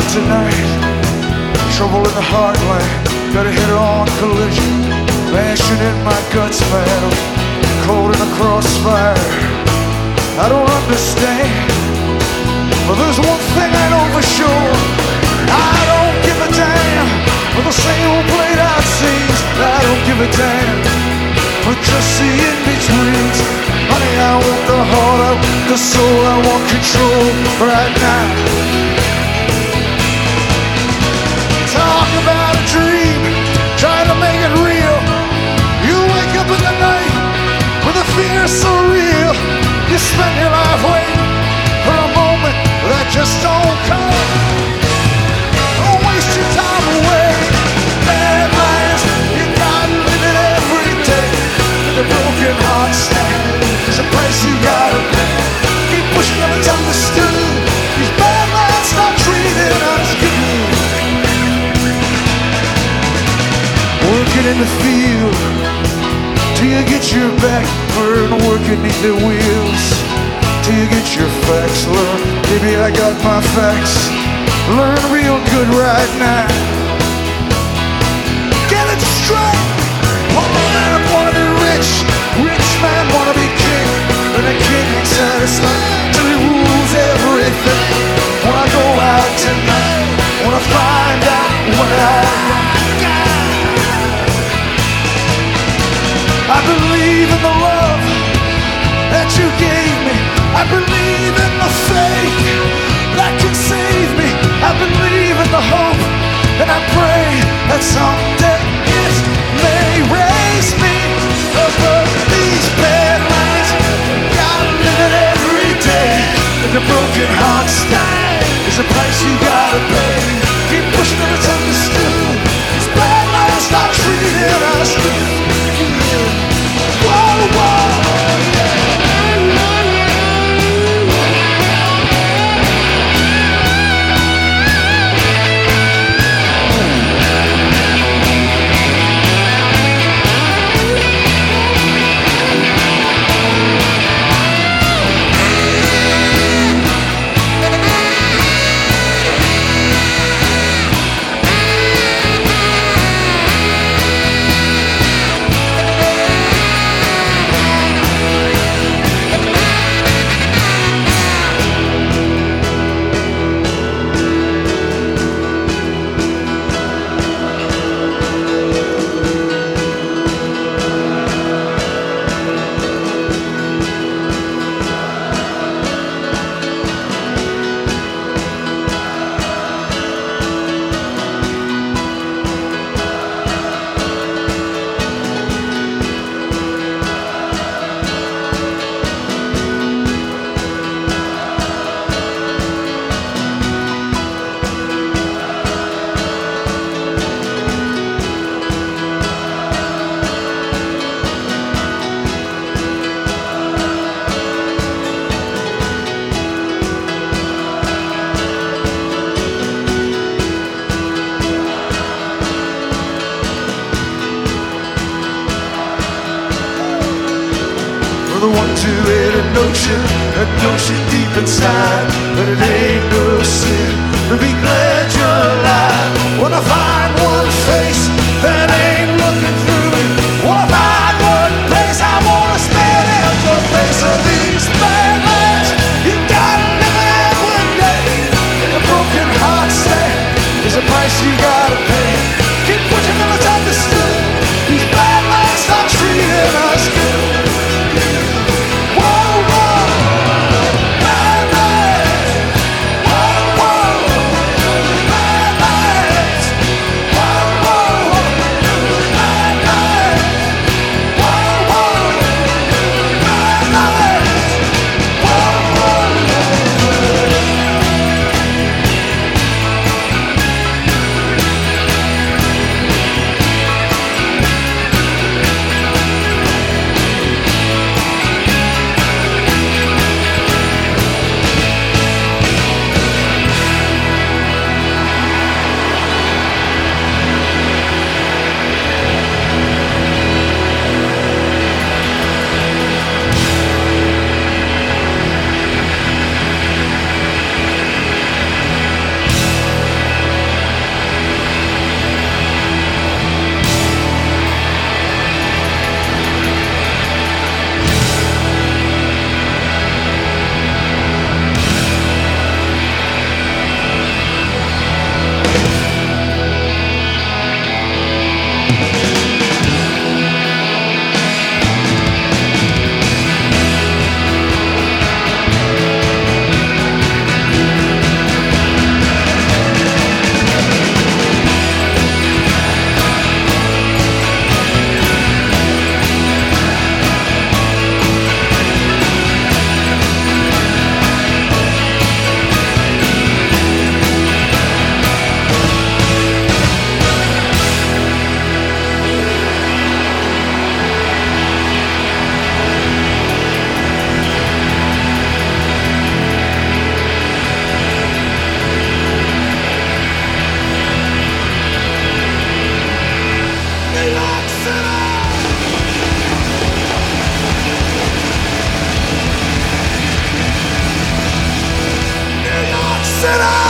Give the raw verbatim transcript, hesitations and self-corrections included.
tonight. Trouble in the heartland, got a head-on collision. Passion in my guts, man, I'm caught in a crossfire. I don't understand, but there's one thing I know for sure. I don't give a damn for the same old played out scenes. I don't give a damn for just the in-betweens. Honey, I want the heart, I want the soul, I want control right now. Talk about a dream, try to make it real. You wake up in the night with a fear so real. You spend your life waiting for a moment that just don't come. Don't waste your time away. Bad lives, you gotta live it every day. The broken heart stand is a price you gotta pay. Keep pushing till it's understood. These bad lives start treating us good. Working in the field till you get your back burned, working neath the wheels till you get your facts. Learn, baby, I got my facts. Learn real good right now. Get it straight. Poor man wanna be rich, rich man wanna be king, and the king ain't satisfied till he rules everything. When I go out tonight, wanna find out what I I believe in the love that you gave me. I believe in the faith that can save me. I believe in the hope, and I pray that someday it may raise me above these bad lines. Gotta live it every day. And the broken heart stand is a price you gotta pay. Keep pushing till it's understood. These bad lines start treating us good. Whoa, whoa, yeah. The one to hit a notion, a notion deep inside, but it ain't no sin to be glad you're alive. Wanna find one face that ain't looking through it. Wanna find one place I wanna spend in the face of these bad lives. You gotta live it every day. And a broken heart stand is a price you gotta pay. Keep pushing till it's understood. These bad lives start treating us good. Bad that I